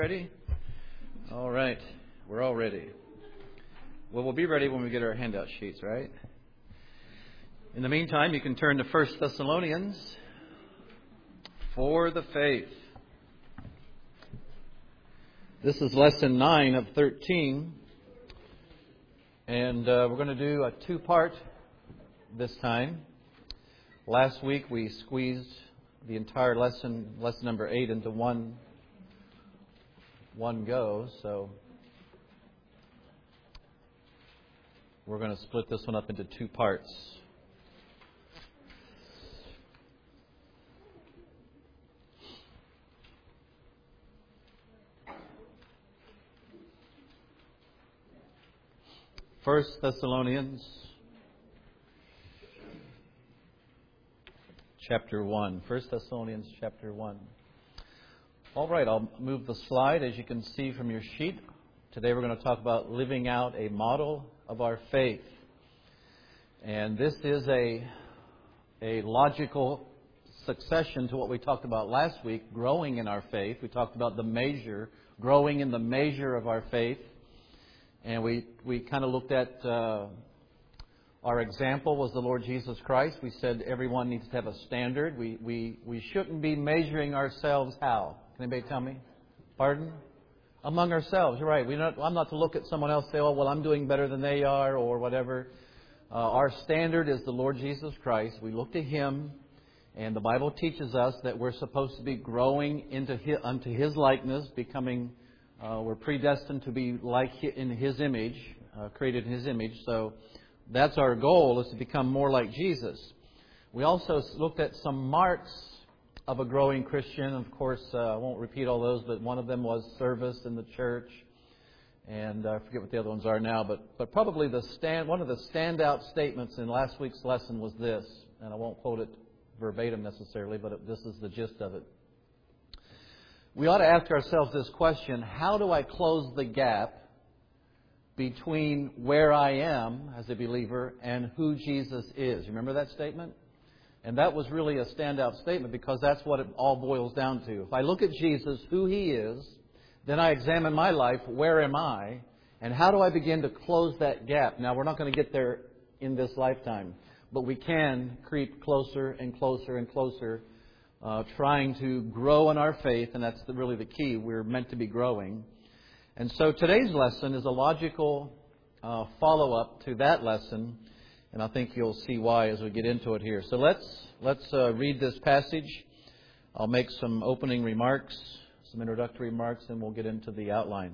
Ready? All right. We're all ready. Well, we'll be ready when we get our handout sheets, right? In the meantime, you can turn to 1 Thessalonians for the faith. This is lesson 9 of 13. And we're going to do a two-part this time. Last week we squeezed the entire lesson number 8, into one go. So we're going to split this one up into two parts. First Thessalonians chapter 1. 1 Thessalonians chapter 1. All right, I'll move the slide. As you can see from your sheet, today we're going to talk about living out a model of our faith. And this is a logical succession to what we talked about last week, growing in our faith. We talked about the measure, growing in the measure of our faith. And we kind of looked at our example was the Lord Jesus Christ. We said everyone needs to have a standard. We shouldn't be measuring ourselves how? Can anybody tell me? Pardon? Among ourselves. You're right. I'm not to look at someone else and say, oh, well, I'm doing better than they are or whatever. Our standard is the Lord Jesus Christ. We look to Him, and the Bible teaches us that we're supposed to be growing unto His likeness, becoming, we're predestined to be like in His image, created in His image. So that's our goal, is to become more like Jesus. We also looked at some marks of a growing Christian. Of course, I won't repeat all those, but one of them was service in the church. And I forget what the other ones are now, but probably one of the standout statements in last week's lesson was this, and I won't quote it verbatim necessarily, but this is the gist of it. We ought to ask ourselves this question: how do I close the gap between where I am as a believer and who Jesus is? Remember that statement? And that was really a standout statement, because that's what it all boils down to. If I look at Jesus, who He is, then I examine my life, where am I, and how do I begin to close that gap? Now, we're not going to get there in this lifetime, but we can creep closer and closer and closer, trying to grow in our faith, and that's really the key. We're meant to be growing. And so today's lesson is a logical follow-up to that lesson, and I think you'll see why as we get into it here. So let's read this passage. I'll make some opening remarks, some introductory remarks, and we'll get into the outline.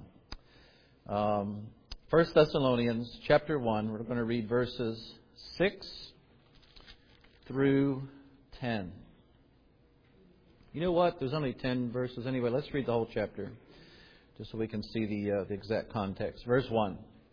1 Thessalonians chapter 1, we're going to read verses 6 through 10. You know what? There's only 10 verses anyway. Let's read the whole chapter, just so we can see the exact context. Verse 1.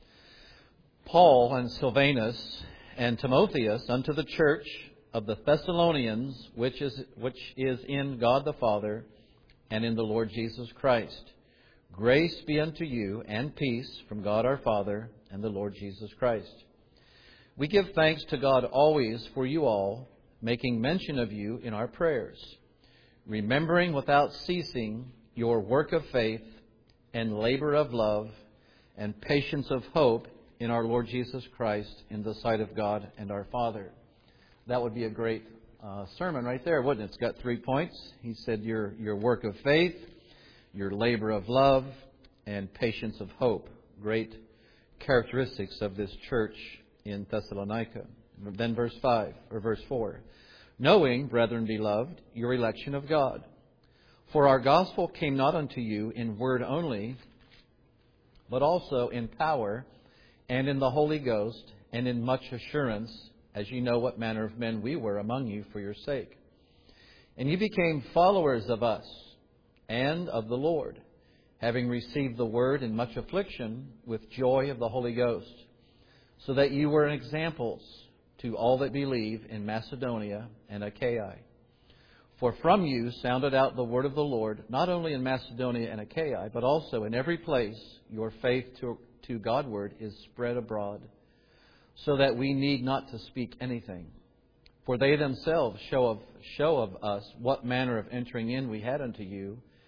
Paul and Silvanus and Timotheus unto the church of the Thessalonians, which is in God the Father and in the Lord Jesus Christ. Grace be unto you and peace from God our Father and the Lord Jesus Christ. We give thanks to God always for you all, making mention of you in our prayers, remembering without ceasing your work of faith and labor of love and patience of hope in our Lord Jesus Christ in the sight of God and our Father. That would be a great sermon right there, wouldn't it? It's got 3 points. He said your work of faith, your labor of love, and patience of hope. Great characteristics of this church in Thessalonica. Then verse 4. Knowing, brethren beloved, your election of God. For our gospel came not unto you in word only, but also in power and in the Holy Ghost, and in much assurance, as you know what manner of men we were among you for your sake. And you became followers of us and of the Lord, having received the word in much affliction with joy of the Holy Ghost, so that you were examples to all that believe in Macedonia and Achaia. For from you sounded out the word of the Lord, not only in Macedonia and Achaia, but also in every place your faith to Godward is spread abroad, so that we need not to speak anything. For they themselves show of us what manner of entering in we had unto you,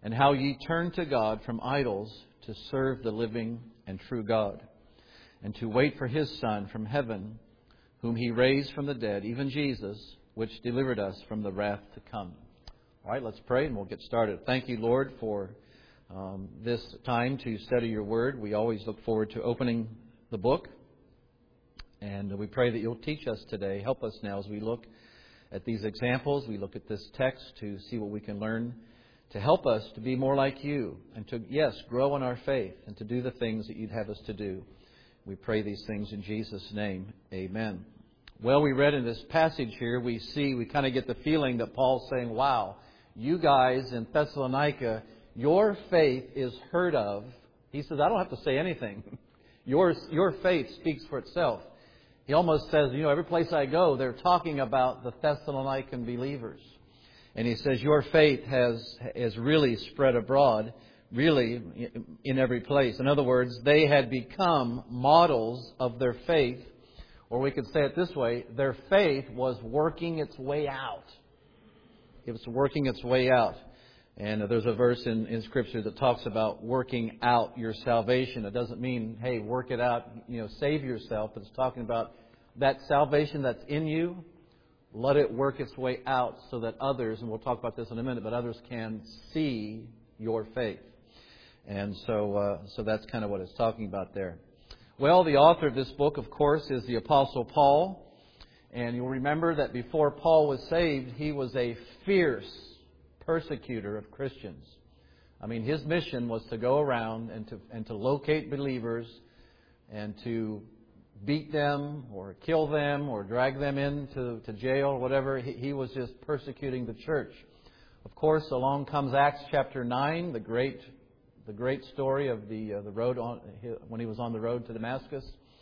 and how ye turned to God from idols to serve the living and true God, and to wait for His Son from heaven, whom He raised from the dead, even Jesus, which delivered us from the wrath to come. All right, let's pray and we'll get started. Thank you, Lord, for this time to study your word. We always look forward to opening the book. And we pray that you'll teach us today. Help us now as we look at these examples. We look at this text to see what we can learn to help us to be more like you and to, yes, grow in our faith and to do the things that you'd have us to do. We pray these things in Jesus' name. Amen. Well, we read in this passage here, we kind of get the feeling that Paul's saying, wow, you guys in Thessalonica, your faith is heard of. He says, I don't have to say anything. Your faith speaks for itself. He almost says, every place I go, they're talking about the Thessalonican believers. And he says, your faith has really spread abroad, really in every place. In other words, they had become models of their faith. Or we could say it this way, their faith was working its way out. It was working its way out. And there's a verse in Scripture that talks about working out your salvation. It doesn't mean, hey, work it out, save yourself. But it's talking about that salvation that's in you, let it work its way out so that others, and we'll talk about this in a minute, but others can see your faith. And so that's kind of what it's talking about there. Well, the author of this book, of course, is the Apostle Paul. And you'll remember that before Paul was saved, he was a fierce persecutor of Christians. I mean, his mission was to go around and to locate believers and to beat them or kill them or drag them into jail or whatever. He was just persecuting the church. Of course, along comes Acts chapter 9, the great story of the road when he was on the road to Damascus,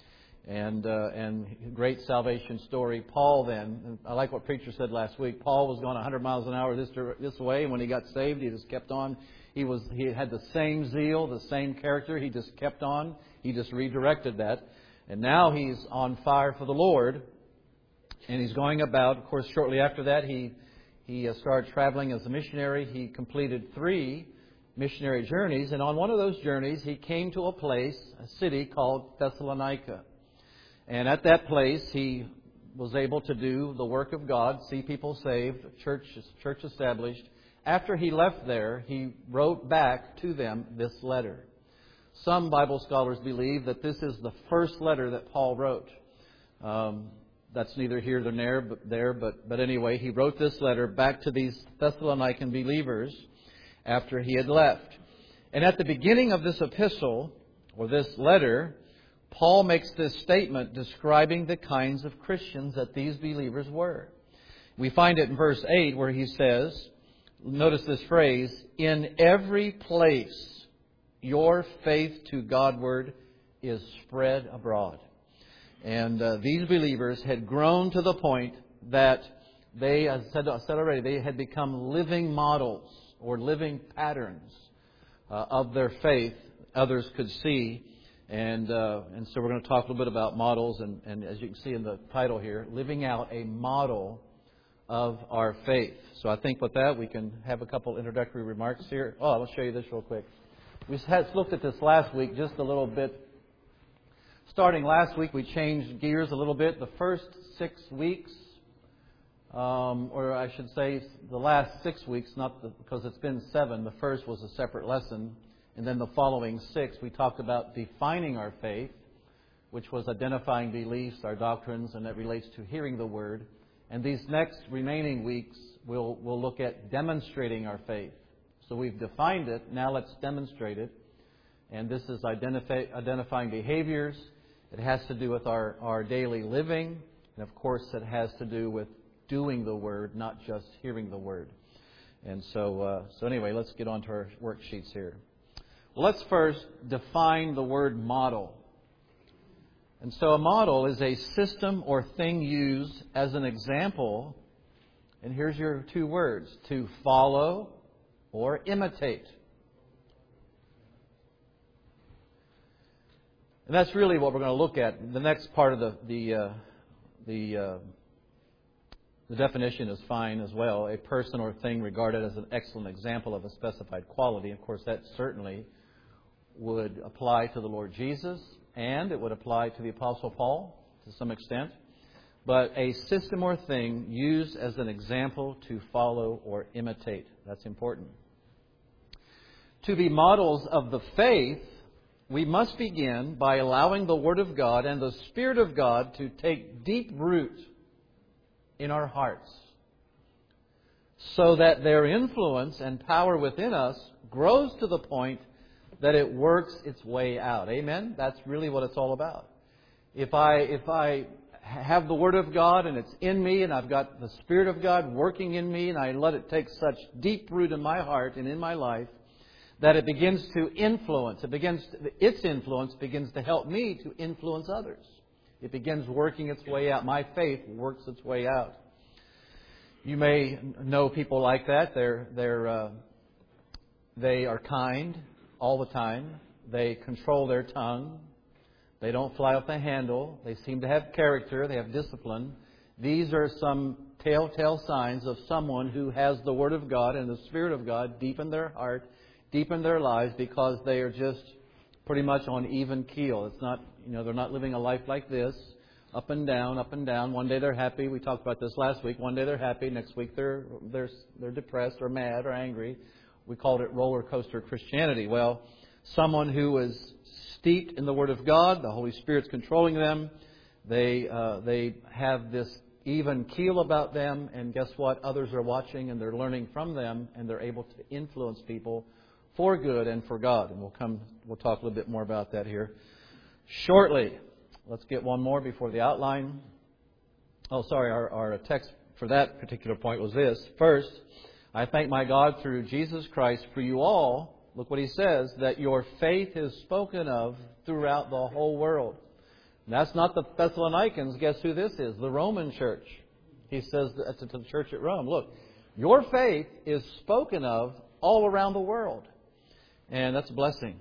and great salvation story. Paul then, I like what preacher said last week. Paul was going 100 miles an hour this way, and when he got saved, he just kept on. He had the same zeal, the same character. He just kept on. He just redirected that. And now he's on fire for the Lord, and he's going about. Of course, shortly after that, he started traveling as a missionary. He completed 3 missionary journeys, and on one of those journeys, he came to a city called Thessalonica. And at that place, he was able to do the work of God, see people saved, church established. After he left there, he wrote back to them this letter. Some Bible scholars believe that this is the first letter that Paul wrote. That's neither here nor there, but anyway, he wrote this letter back to these Thessalonican believers after he had left. And at the beginning of this epistle, or this letter, Paul makes this statement describing the kinds of Christians that these believers were. We find it in verse 8 where he says, notice this phrase, in every place your faith to Godward is spread abroad. And these believers had grown to the point that they, as I said already, they had become living models or living patterns of their faith others could see. And so we're going to talk a little bit about models. And as you can see in the title here, living out a model of our faith. So I think with that, we can have a couple introductory remarks here. Oh, I'll show you this real quick. We looked at this last week just a little bit. Starting last week, we changed gears a little bit. The first 6 weeks, or I should say the last 6 weeks, because it's been 7. The first was a separate lesson. And then the following 6, we talked about defining our faith, which was identifying beliefs, our doctrines, and that relates to hearing the Word. And these next remaining weeks, we'll look at demonstrating our faith. So we've defined it. Now let's demonstrate it. And this is identifying behaviors. It has to do with our daily living. And of course, it has to do with doing the Word, not just hearing the Word. And so anyway, let's get on to our worksheets here. Well, let's first define the word model. And so a model is a system or thing used as an example. And here's your 2 words, to follow or imitate. And that's really what we're going to look at. The next part of the The definition is fine as well. A person or thing regarded as an excellent example of a specified quality. Of course, that certainly would apply to the Lord Jesus, and it would apply to the Apostle Paul to some extent. But a system or thing used as an example to follow or imitate. That's important. To be models of the faith, we must begin by allowing the Word of God and the Spirit of God to take deep root in our hearts, so that their influence and power within us grows to the point that it works its way out. Amen? That's really what it's all about. If I have the Word of God and it's in me and I've got the Spirit of God working in me and I let it take such deep root in my heart and in my life that it begins to influence. Its influence begins to help me to influence others. It begins working its way out. My faith works its way out. You may know people like that. They are kind all the time. They control their tongue. They don't fly off the handle. They seem to have character. They have discipline. These are some telltale signs of someone who has the Word of God and the Spirit of God deep in their heart, deep in their lives, because they are just pretty much on even keel. It's not, they're not living a life like this, up and down, up and down. One day they're happy. We talked about this last week. One day they're happy. Next week they're depressed or mad or angry. We called it roller coaster Christianity. Well, someone who is steeped in the Word of God, the Holy Spirit's controlling them. They have this even keel about them, and guess what? Others are watching and they're learning from them, and they're able to influence people for good and for God. And we'll talk a little bit more about that here shortly. Let's get one more before the outline. Our text for that particular point was this. First, I thank my God through Jesus Christ for you all. Look what he says, that your faith is spoken of throughout the whole world. And that's not the Thessalonians. Guess who this is? The Roman church. He says to the church at Rome, look, your faith is spoken of all around the world. And that's a blessing.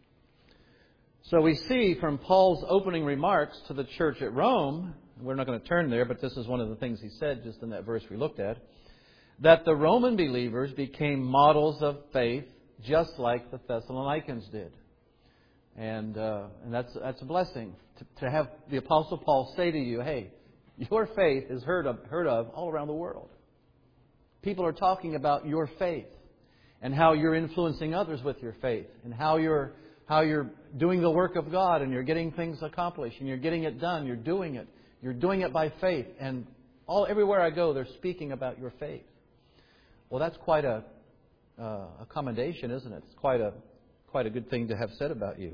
So we see from Paul's opening remarks to the church at Rome, we're not going to turn there, but this is one of the things he said just in that verse we looked at, that the Roman believers became models of faith just like the Thessalonians did. And that's a blessing to have the Apostle Paul say to you, hey, your faith is heard of all around the world. People are talking about your faith and how you're influencing others with your faith, and how you're doing the work of God, and you're getting things accomplished, and you're getting it done. You're doing it. You're doing it by faith, and everywhere I go, they're speaking about your faith. Well, that's quite a commendation, isn't it? It's quite a good thing to have said about you.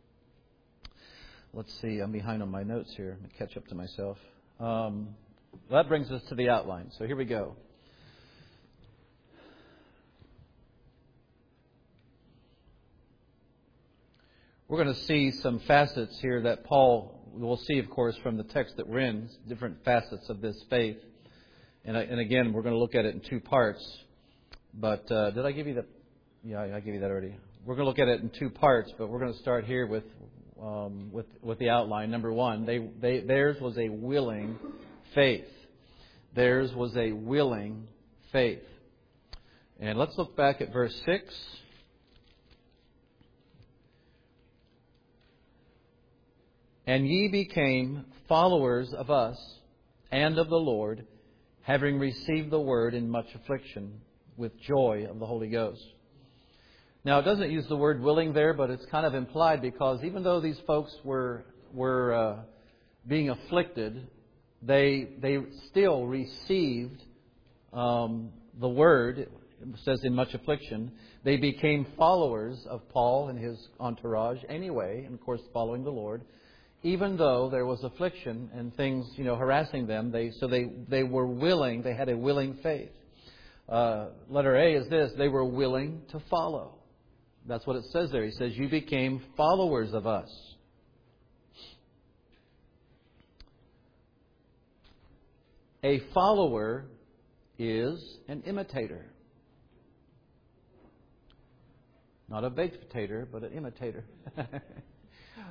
Let's see. I'm behind on my notes here. Let me catch up to myself. That brings us to the outline. So here we go. We're going to see some facets here that Paul will see, of course, from the text that we're in, different facets of this faith. And again, we're going to look at it in two parts. But did I give you that? Yeah, I gave you that already. We're going to look at it in two parts, but we're going to start here with the outline. Number one, theirs was a willing faith. Theirs was a willing faith. And let's look back at verse 6. And ye became followers of us and of the Lord, having received the word in much affliction, with joy of the Holy Ghost. Now, it doesn't use the word willing there, but it's kind of implied, because even though these folks were being afflicted, they still received the word. It says in much affliction. They became followers of Paul and his entourage anyway, and of course following the Lord. Even though there was affliction and things, harassing them, they were willing. They had a willing faith. Letter A is this: they were willing to follow. That's what it says there. He says, "You became followers of us." A follower is an imitator, not a baked potato, but an imitator.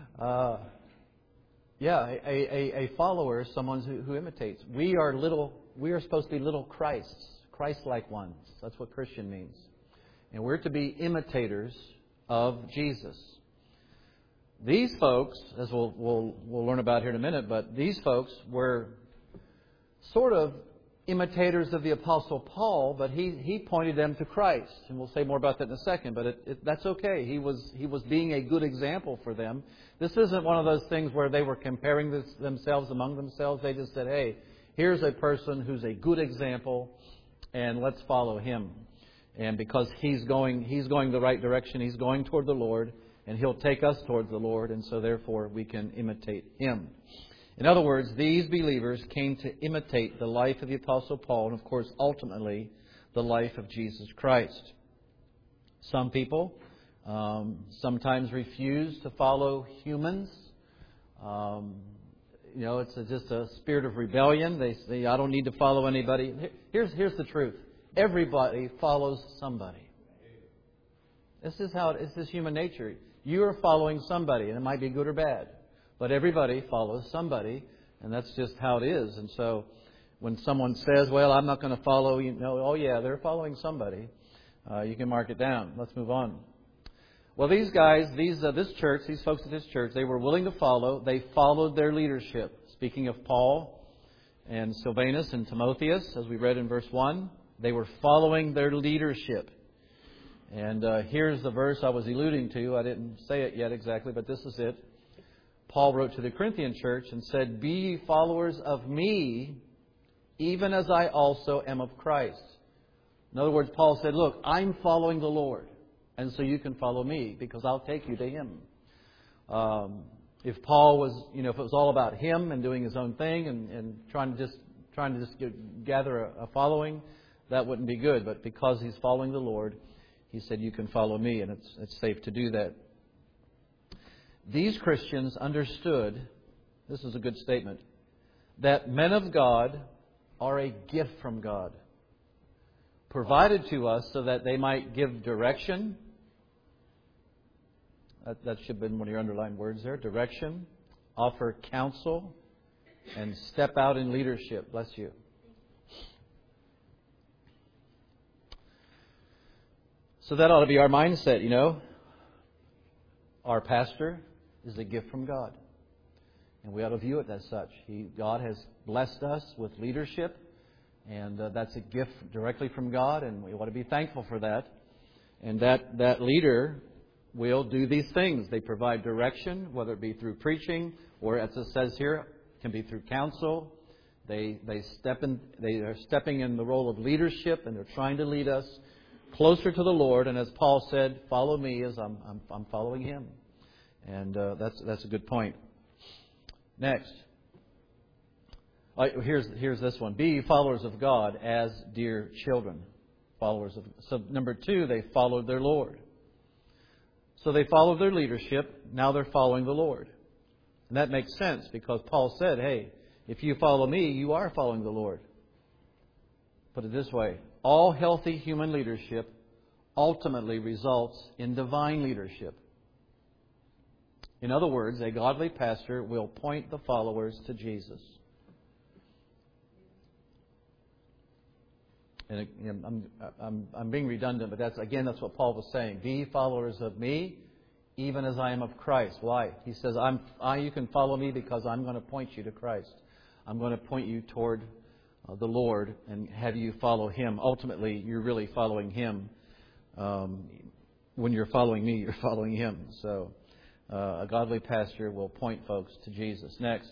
A follower is someone who imitates. We are little we are supposed to be little Christs, Christ-like ones. That's what Christian means. And we're to be imitators of Jesus. These folks, as we'll learn about here in a minute, but these folks were sort of imitators of the Apostle Paul, but he pointed them to Christ. And we'll say more about that in a second, but that's okay. He was being a good example for them. This isn't one of those things where they were comparing themselves among themselves. They just said, hey, here's a person who's a good example, and let's follow him. And because he's going the right direction, he's going toward the Lord, and he'll take us towards the Lord, and so therefore we can imitate him. In other words, these believers came to imitate the life of the Apostle Paul, and of course, ultimately, the life of Jesus Christ. Some people sometimes refuse to follow humans. It's just a spirit of rebellion. They say, I don't need to follow anybody. Here's the truth. Everybody follows somebody. This is human nature. You are following somebody, and it might be good or bad. But everybody follows somebody, and that's just how it is. And so when someone says, well, I'm not going to follow, oh yeah, they're following somebody, you can mark it down. Let's move on. Well, these guys, these folks at this church, they were willing to follow. They followed their leadership. Speaking of Paul and Silvanus and Timotheus, as we read in verse 1, they were following their leadership. And here's the verse I was alluding to. I didn't say it yet exactly, but this is it. Paul wrote to the Corinthian church and said, be ye followers of me, even as I also am of Christ. In other words, Paul said, look, I'm following the Lord, and so you can follow me, because I'll take you to him. If Paul was, if it was all about him and doing his own thing and trying to just gather a following, that wouldn't be good. But because he's following the Lord, he said, you can follow me, and it's safe to do that. These Christians understood, this is a good statement, that men of God are a gift from God, provided to us so that they might give direction. That should have been one of your underlined words there. Direction, offer counsel, and step out in leadership. Bless you. So that ought to be our mindset, Our pastor is a gift from God. And we ought to view it as such. God has blessed us with leadership, and that's a gift directly from God, and we ought to be thankful for that. And that leader will do these things. They provide direction, whether it be through preaching, or as it says here, it can be through counsel. They are stepping in the role of leadership, and they're trying to lead us closer to the Lord. And as Paul said, follow me as I'm following him. And that's a good point. Next. Here's this one. Be followers of God as dear children. So number 2, they followed their Lord. So they followed their leadership. Now they're following the Lord. And that makes sense because Paul said, hey, if you follow me, you are following the Lord. Put it this way. All healthy human leadership ultimately results in divine leadership. In other words, a godly pastor will point the followers to Jesus. And I'm being redundant, but that's what Paul was saying. Be followers of me, even as I am of Christ. Why? He says, you can follow me because I'm going to point you to Christ. I'm going to point you toward the Lord and have you follow Him. Ultimately, you're really following Him. When you're following me, you're following Him. So a godly pastor will point folks to Jesus. Next.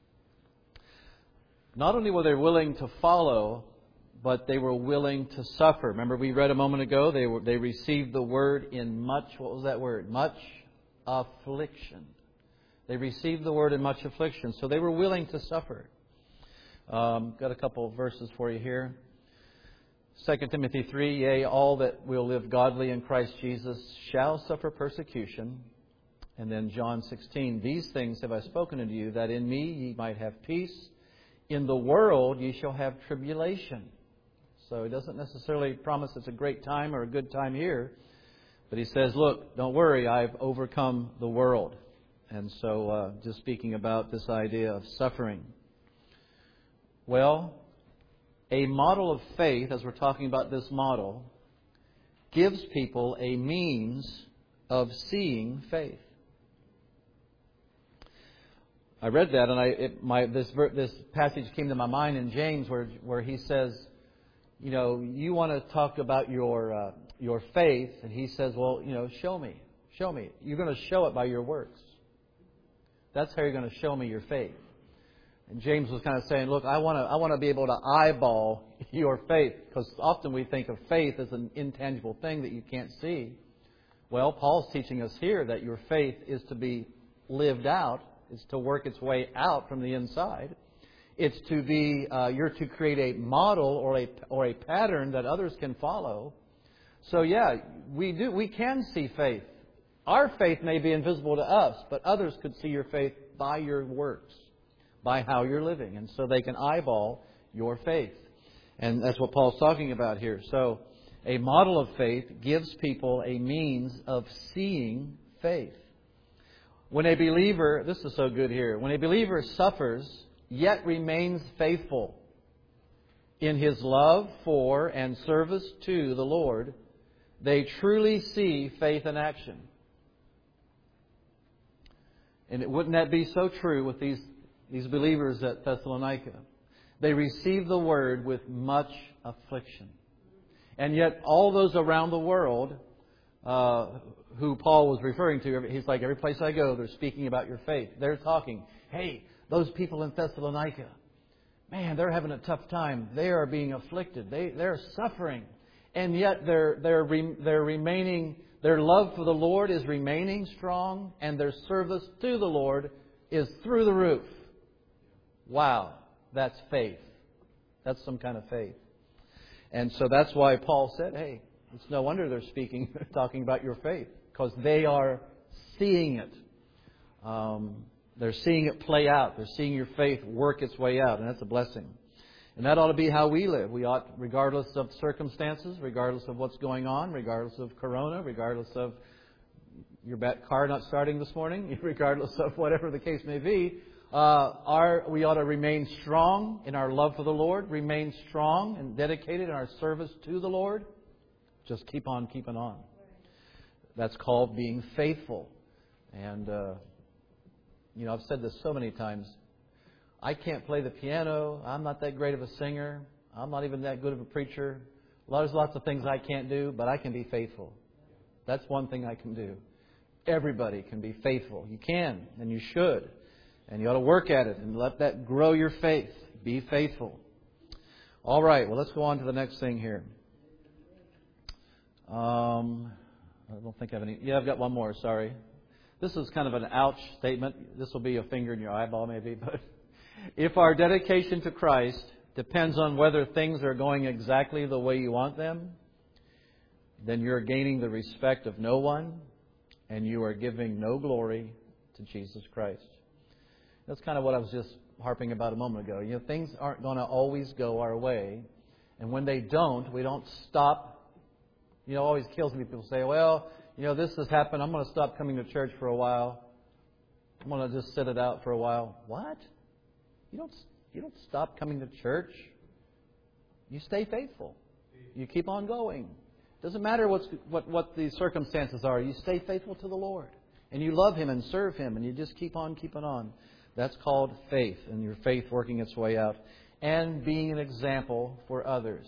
Not only were they willing to follow, but they were willing to suffer. Remember, we read a moment ago, they received the word in much, what was that word? Much affliction. They received the word in much affliction. So they were willing to suffer. Got a couple of verses for you here. 2 Timothy 3, yea, all that will live godly in Christ Jesus shall suffer persecution. And then John 16, these things have I spoken unto you, that in me ye might have peace. In the world ye shall have tribulation. So he doesn't necessarily promise it's a great time or a good time here. But he says, look, don't worry, I've overcome the world. And so just speaking about this idea of suffering. Well, A model of faith, as we're talking about this model, gives people a means of seeing faith. I read that, and this passage came to my mind in James, where he says, you know, you want to talk about your faith, and he says, well, you know, show me. You're going to show it by your works. That's how you're going to show me your faith. And James was kind of saying, look, I want to be able to eyeball your faith, because often we think of faith as an intangible thing that you can't see. Well, Paul's teaching us here that your faith is to be lived out. It's to work its way out from the inside. It's to be, you're to create a model or a pattern that others can follow. So yeah, we can see faith. Our faith may be invisible to us, but others could see your faith by your works, by how you're living. And so they can eyeball your faith. And that's what Paul's talking about here. So a model of faith gives people a means of seeing faith. When a believer, this is so good here, when a believer suffers yet remains faithful in his love for and service to the Lord, they truly see faith in action. And wouldn't that be so true with these believers at Thessalonica? They received the word with much affliction. And yet all those around the world who Paul was referring to, he's like, every place I go, they're speaking about your faith. They're talking, hey, those people in Thessalonica, man, they're having a tough time. They are being afflicted. They're suffering. And yet they're remaining. Their love for the Lord is remaining strong, and their service to the Lord is through the roof. Wow, that's faith. That's some kind of faith. And so that's why Paul said, hey, it's no wonder they're talking about your faith, because they are seeing it. They're seeing it play out. They're seeing your faith work its way out, and that's a blessing. And that ought to be how we live. We ought, regardless of circumstances, regardless of what's going on, regardless of Corona, regardless of your car not starting this morning, regardless of whatever the case may be, we ought to remain strong in our love for the Lord, remain strong and dedicated in our service to the Lord. Just keep on keeping on. That's called being faithful. And, I've said this so many times. I can't play the piano. I'm not that great of a singer. I'm not even that good of a preacher. There's lots of things I can't do, but I can be faithful. That's one thing I can do. Everybody can be faithful. You can, and you should. And you ought to work at it and let that grow your faith. Be faithful. All right, well, let's go on to the next thing here. I don't think I have any. Yeah, I've got one more, sorry. This is kind of an ouch statement. This will be a finger in your eyeball maybe, but if our dedication to Christ depends on whether things are going exactly the way you want them, then you're gaining the respect of no one, and you are giving no glory to Jesus Christ. That's kind of what I was just harping about a moment ago. Things aren't going to always go our way, and when they don't, we don't stop. It always kills me. People say, well, this has happened. I'm going to stop coming to church for a while. I'm going to just sit it out for a while. What? You don't stop coming to church. You stay faithful. You keep on going. Doesn't matter what the circumstances are. You stay faithful to the Lord. And you love Him and serve Him. And you just keep on keeping on. That's called faith. And your faith working its way out. And being an example for others.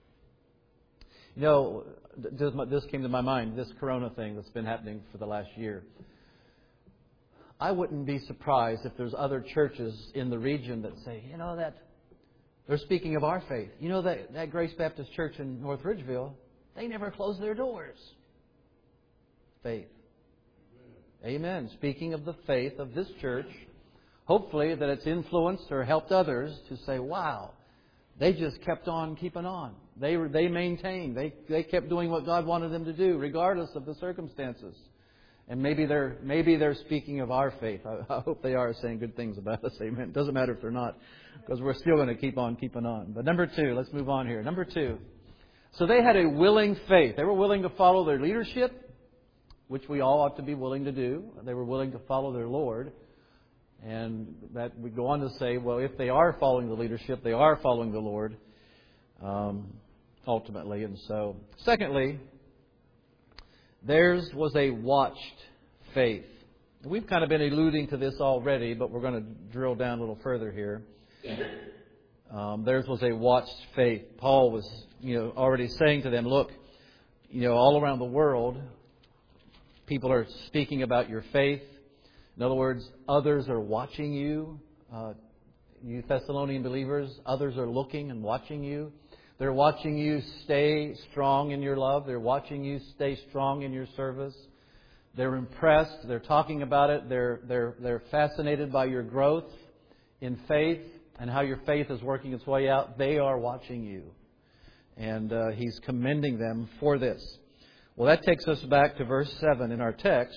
This came to my mind, this Corona thing that's been happening for the last year. I wouldn't be surprised if there's other churches in the region that say, that they're speaking of our faith. That Grace Baptist Church in North Ridgeville, they never close their doors. Faith. Amen. Speaking of the faith of this church, hopefully that it's influenced or helped others to say, wow, they just kept on keeping on. They maintained. They kept doing what God wanted them to do, regardless of the circumstances. And maybe they're speaking of our faith. I hope they are saying good things about us. Amen. It doesn't matter if they're not, because we're still going to keep on keeping on. But number 2, let's move on here. Number 2. So they had a willing faith. They were willing to follow their leadership, which we all ought to be willing to do. They were willing to follow their Lord. And that we go on to say, well, if they are following the leadership, they are following the Lord. ultimately. And so, secondly, theirs was a watched faith. We've kind of been alluding to this already, but we're going to drill down a little further here. Theirs was a watched faith. Paul was, already saying to them, look, all around the world, people are speaking about your faith. In other words, others are watching you. You Thessalonian believers, others are looking and watching you. They're watching you stay strong in your love. They're watching you stay strong in your service. They're impressed. They're talking about it. They're fascinated by your growth in faith and how your faith is working its way out. They are watching you. And he's commending them for this. Well, that takes us back to verse 7 in our text.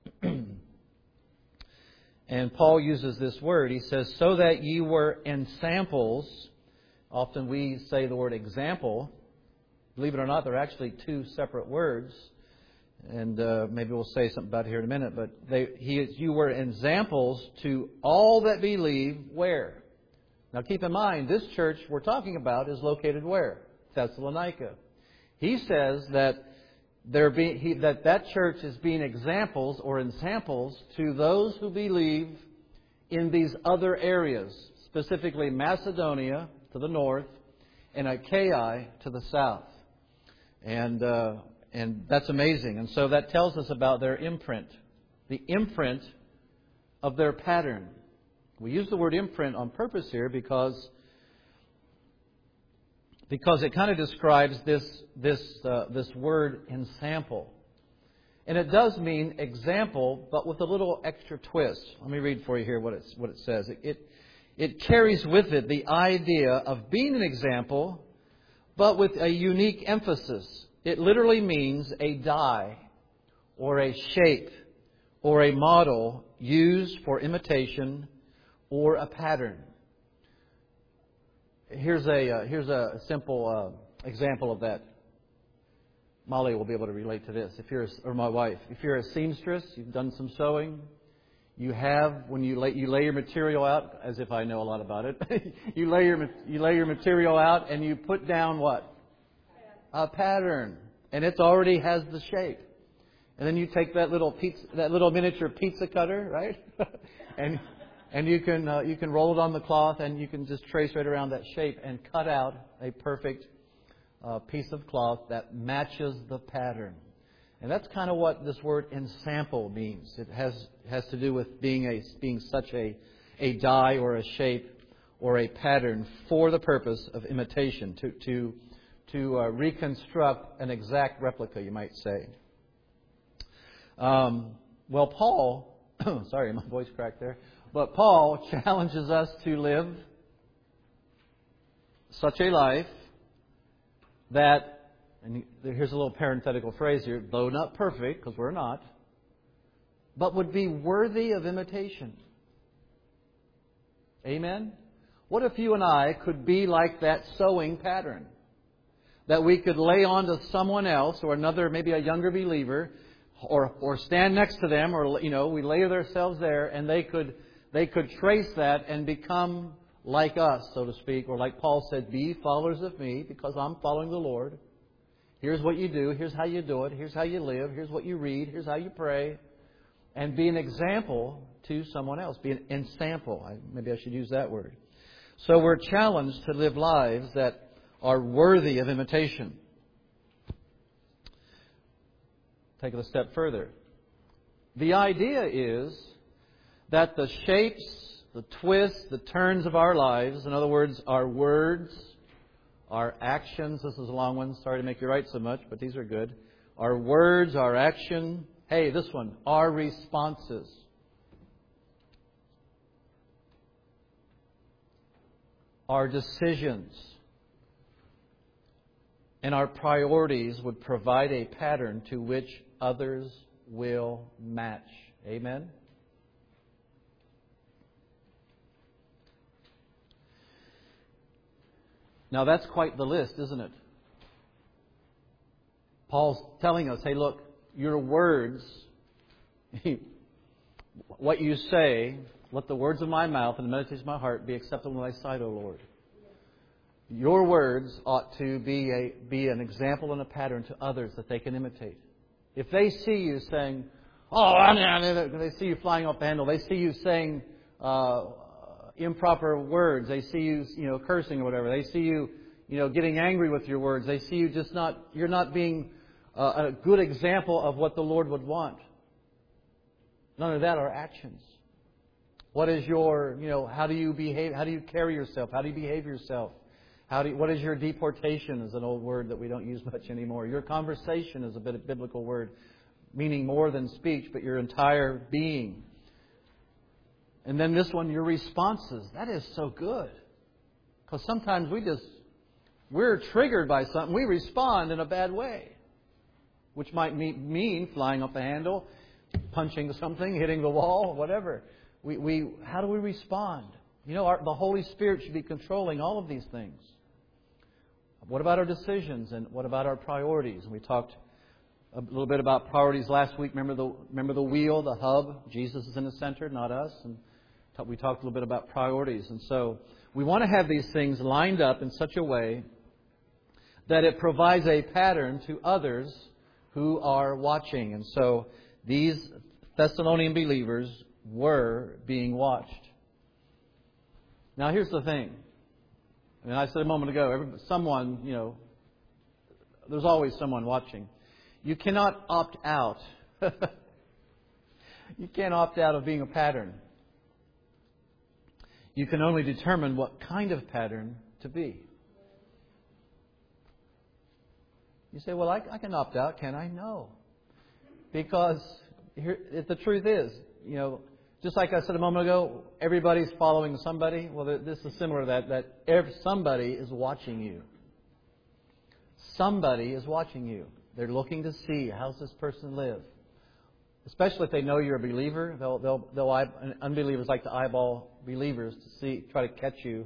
And Paul uses this word. He says, so that ye were ensamples. Often we say the word example. Believe it or not, they're actually two separate words. And maybe we'll say something about it here in a minute. But you were examples to all that believe where? Now keep in mind, this church we're talking about is located where? Thessalonica. He says that that church is being examples or ensamples to those who believe in these other areas, specifically Macedonia to the north and Achaia to the south. And that's amazing. And so that tells us about their imprint, the imprint of their pattern. We use the word imprint on purpose here because it kind of describes this word ensample. And it does mean example, but with a little extra twist. Let me read for you here what it says. It carries with it the idea of being an example, but with a unique emphasis. It literally means a die or a shape or a model used for imitation or a pattern. Here's a simple example of that. Molly will be able to relate to this. Or my wife, if you're a seamstress, you've done some sewing. You have, when you lay your material out, as if I know a lot about it, you lay your material out and you put down what? A pattern, and it already has the shape. And then you take that little miniature pizza cutter, right? and you can roll it on the cloth, and you can just trace right around that shape and cut out a perfect piece of cloth that matches the pattern. And that's kind of what this word ensample means. It has to do with being such a die or a shape or a pattern for the purpose of imitation, to reconstruct an exact replica, you might say. Well, Paul, sorry, my voice cracked there. But Paul challenges us to live such a life that, and here's a little parenthetical phrase here, though not perfect, because we're not, but would be worthy of imitation. Amen? What if you and I could be like that sewing pattern? That we could lay on to someone else or another, maybe a younger believer, or stand next to them, or we lay ourselves there, and they could trace that and become like us, so to speak, or like Paul said, be followers of me because I'm following the Lord. Here's what you do. Here's how you do it. Here's how you live. Here's what you read. Here's how you pray. And be an example to someone else. Be an ensample. Maybe I should use that word. So we're challenged to live lives that are worthy of imitation. Take it a step further. The idea is that the shapes, the twists, the turns of our lives, in other words, our words, our actions, this is a long one, sorry to make you write so much, but these are good. Our words, our action, this one, our responses. Our decisions and our priorities would provide a pattern to which others will match. Amen? Now that's quite the list, isn't it? Paul's telling us, hey, look, your words, what you say, let the words of my mouth and the meditations of my heart be acceptable in thy sight, O Lord. your words ought to be an example and a pattern to others that they can imitate. If they see you saying, they see you flying off the handle, they see you saying improper words, they see you, cursing or whatever, they see you, getting angry with your words, they see you you're not being a good example of what the Lord would want. None of that are actions. What is your, how do you behave? How do you carry yourself? How do you behave yourself? What is your deportation? Is an old word that we don't use much anymore. Your conversation is a biblical word, meaning more than speech, but your entire being. And then this one, your responses. That is so good. Because sometimes we're triggered by something. We respond in a bad way. Which might mean flying off the handle, punching something, hitting the wall, whatever. How do we respond? The Holy Spirit should be controlling all of these things. What about our decisions and what about our priorities? And we talked a little bit about priorities last week. Remember the wheel, the hub? Jesus is in the center, not us. And we talked a little bit about priorities. And so we want to have these things lined up in such a way that it provides a pattern to others who are watching. And so these Thessalonian believers were being watched. Now here's the thing. And I said a moment ago, there's always someone watching. You cannot opt out. You can't opt out of being a pattern. You can only determine what kind of pattern to be. You say, well, I can opt out, can I? No. Because the truth is, just like I said a moment ago, everybody's following somebody. Well, this is similar to that somebody is watching you. Somebody is watching you. They're looking to see, how's this person live? Especially if they know you're a believer. Unbelievers like to eyeball believers to try to catch you.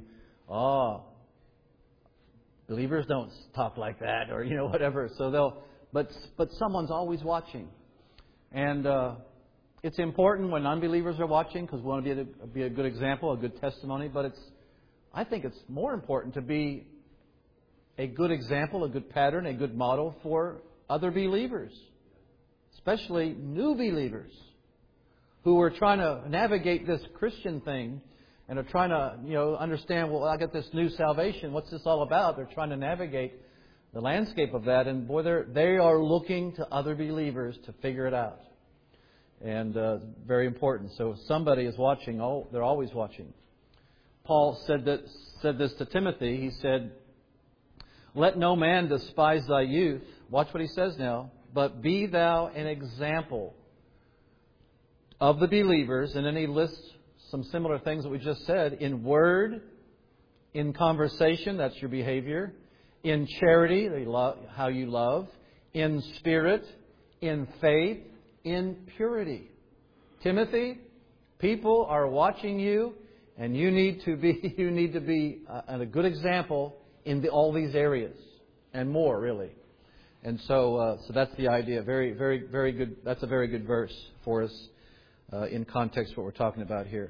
Believers don't talk like that, or whatever. So but someone's always watching, and it's important when unbelievers are watching because we want to be a good example, a good testimony. But I think it's more important to be a good example, a good pattern, a good model for other believers, especially new believers who are trying to navigate this Christian thing. And are trying to, understand, well, I got this new salvation. What's this all about? They're trying to navigate the landscape of that. And boy, they are looking to other believers to figure it out. And very important. So somebody is watching. They're always watching. Paul said this to Timothy. He said, let no man despise thy youth. Watch what he says now. But be thou an example of the believers. And then he lists some similar things that we just said. In word, in conversation, that's your behavior. In charity, how you love. In spirit, in faith, in purity. Timothy, people are watching you, and you need to be a good example in all these areas, and more really. And so that's the idea. Very, very, very good. That's a very good verse for us. In context what we're talking about here.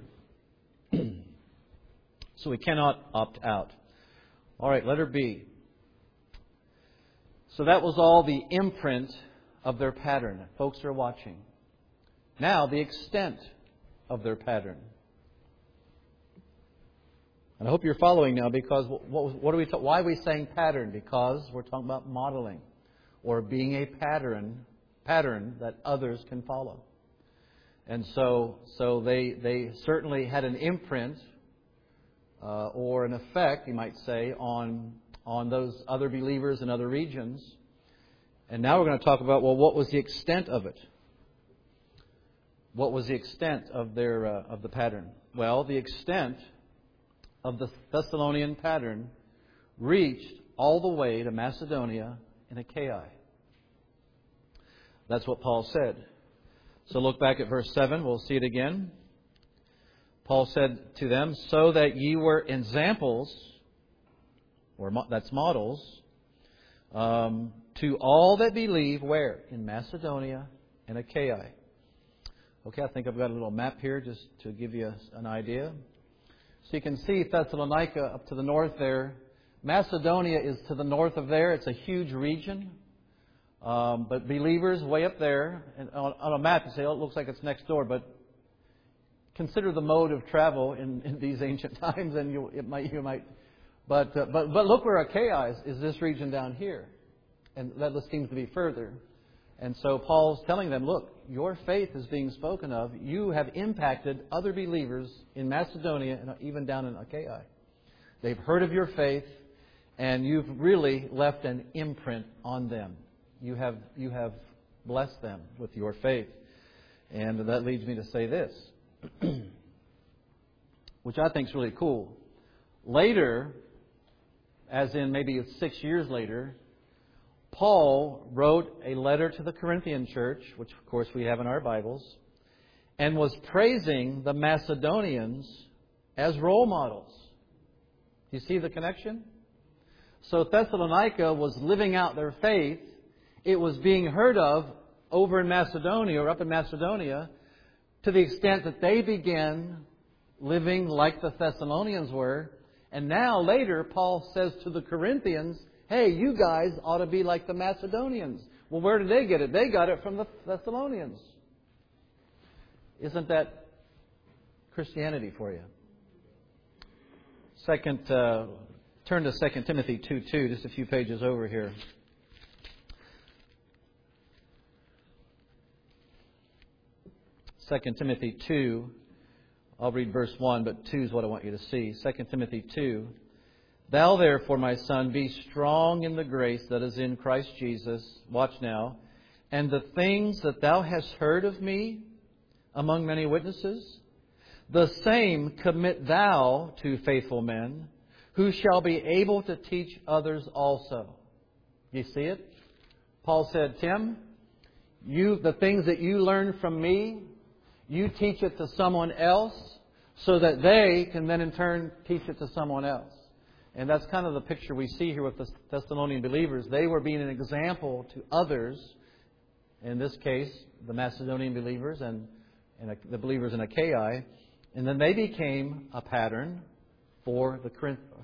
So we cannot opt out. All right, letter B. So that was all the imprint of their pattern. Folks are watching. Now the extent of their pattern. And I hope you're following now, because why are we saying pattern? Because we're talking about modeling or being a pattern that others can follow. And so they certainly had an imprint or an effect, you might say, on those other believers in other regions. And now we're going to talk about, what was the extent of it? What was the extent of the pattern? Well, the extent of the Thessalonian pattern reached all the way to Macedonia and Achaia. That's what Paul said. So look back at verse 7. We'll see it again. Paul said to them, so that ye were examples, or that's models, to all that believe, where? In Macedonia and Achaia. Okay, I think I've got a little map here just to give you an idea. So you can see Thessalonica up to the north there, Macedonia is to the north of there. It's a huge region. But believers way up there. And on a map you say, oh, it looks like it's next door. But consider the mode of travel in these ancient times, and you might. But look where Achaia is this region down here. And that seems to be further. And so Paul's telling them, look, your faith is being spoken of. You have impacted other believers in Macedonia and even down in Achaia. They've heard of your faith, and you've really left an imprint on them. You have blessed them with your faith. And that leads me to say this, which I think is really cool. Later, as in maybe 6 years later, Paul wrote a letter to the Corinthian church, which of course we have in our Bibles, and was praising the Macedonians as role models. Do you see the connection? So Thessalonica was living out their faith. It was being heard of over in Macedonia, or up in Macedonia, to the extent that they began living like the Thessalonians were. And now later Paul says to the Corinthians, hey, you guys ought to be like the Macedonians. Well, where did they get it? They got it from the Thessalonians. Isn't that Christianity for you? Turn to 2 Timothy 2:2, just a few pages over here. 2 Timothy 2, I'll read verse 1, but 2 is what I want you to see. 2 Timothy 2. Thou therefore, my son, be strong in the grace that is in Christ Jesus. Watch now. And the things that thou hast heard of me among many witnesses, the same commit thou to faithful men, who shall be able to teach others also. You see it? Paul said, Tim, the things that you learn from me, you teach it to someone else so that they can then in turn teach it to someone else. And that's kind of the picture we see here with the Thessalonian believers. They were being an example to others, in this case, the Macedonian believers and the believers in Achaia. And then they became a pattern for the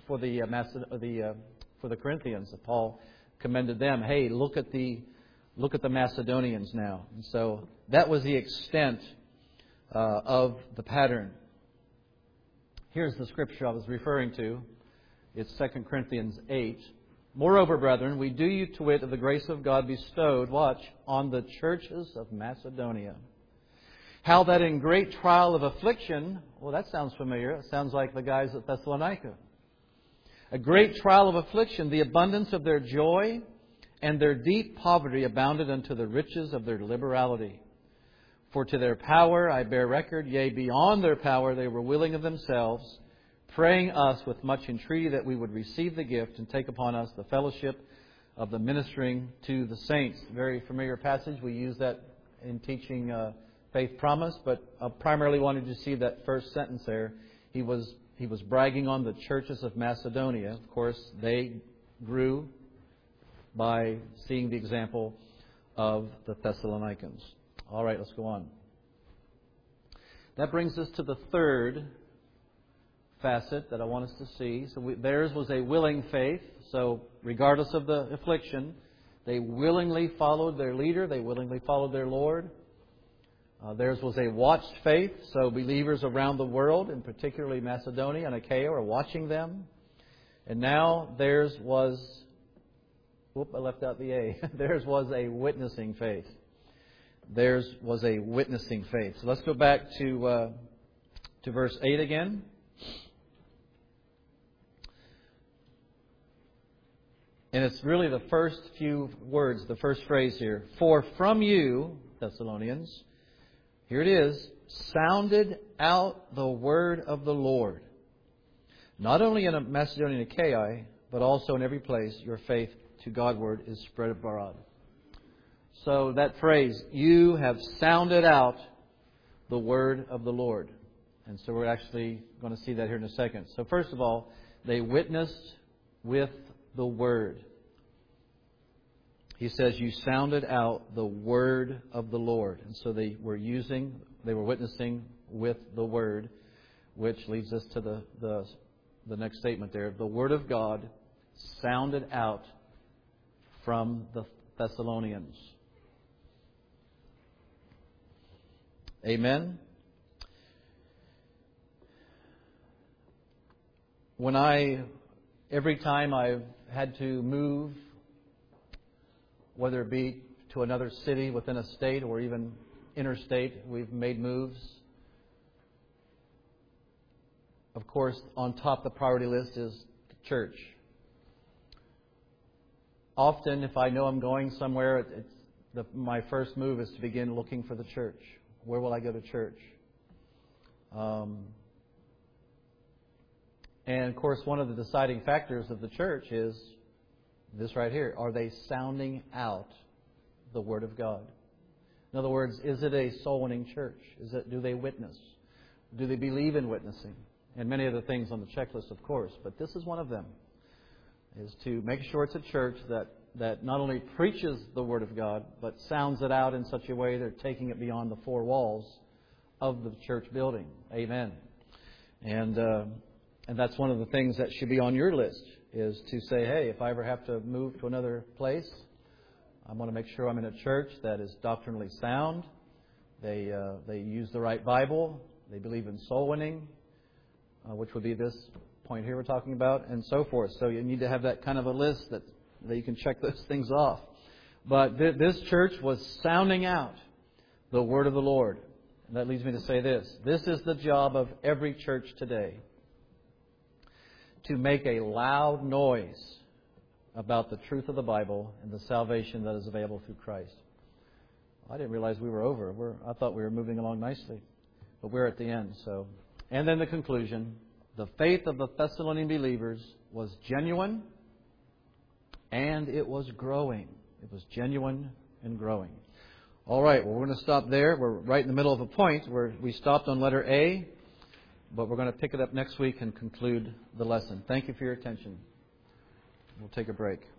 Corinthians. Paul commended them. Hey, look at the Macedonians now. And so that was the extent of the pattern. Here's the scripture I was referring to. It's 2 Corinthians 8. Moreover, brethren, we do you to wit of the grace of God bestowed, watch, on the churches of Macedonia. How that in great trial of affliction, well, that sounds familiar. It sounds like the guys at Thessalonica. A great trial of affliction, the abundance of their joy and their deep poverty abounded unto the riches of their liberality. For to their power I bear record, yea, beyond their power they were willing of themselves, praying us with much entreaty that we would receive the gift and take upon us the fellowship of the ministering to the saints. Very familiar passage. We use that in teaching faith promise, but I primarily wanted to see that first sentence there. He was bragging on the churches of Macedonia. Of course, they grew by seeing the example of the Thessalonians. All right, let's go on. That brings us to the third facet that I want us to see. So theirs was a willing faith. So regardless of the affliction, they willingly followed their leader. They willingly followed their Lord. Theirs was a watched faith. So believers around the world, and particularly Macedonia and Achaia, are watching them. And now theirs was, I left out the A. Theirs was a witnessing faith. Theirs was a witnessing faith. So let's go back to verse 8 again. And it's really the first few words, the first phrase here. For from you, Thessalonians, here it is, sounded out the word of the Lord. Not only in Macedonia and Achaia, but also in every place your faith to Godward is spread abroad. So that phrase, you have sounded out the word of the Lord. And so we're actually going to see that here in a second. So first of all, they witnessed with the word. He says, you sounded out the word of the Lord. And so they were witnessing with the word, which leads us to the next statement there. The word of God sounded out from the Thessalonians. Amen. Every time I've had to move, whether it be to another city within a state or even interstate, we've made moves. Of course, on top of the priority list is the church. Often, if I know I'm going somewhere, my first move is to begin looking for the church. Where will I go to church? And, of course, one of the deciding factors of the church is this right here. Are they sounding out the Word of God? In other words, is it a soul-winning church? Do they witness? Do they believe in witnessing? And many other things on the checklist, of course. But this is one of them, is to make sure it's a church that not only preaches the Word of God, but sounds it out in such a way they're taking it beyond the four walls of the church building. Amen. And that's one of the things that should be on your list, is to say, hey, if I ever have to move to another place, I want to make sure I'm in a church that is doctrinally sound. They use the right Bible. They believe in soul winning, which would be this point here we're talking about, and so forth. So you need to have that kind of a list that you can check those things off. But this church was sounding out the word of the Lord. And that leads me to say this. This is the job of every church today, to make a loud noise about the truth of the Bible and the salvation that is available through Christ. I didn't realize we were over. I thought we were moving along nicely. But we're at the end. And then the conclusion. The faith of the Thessalonian believers was genuine and it was growing. It was genuine and growing. All right, well, we're going to stop there. We're right in the middle of a point where we stopped on letter A, but we're going to pick it up next week and conclude the lesson. Thank you for your attention. We'll take a break.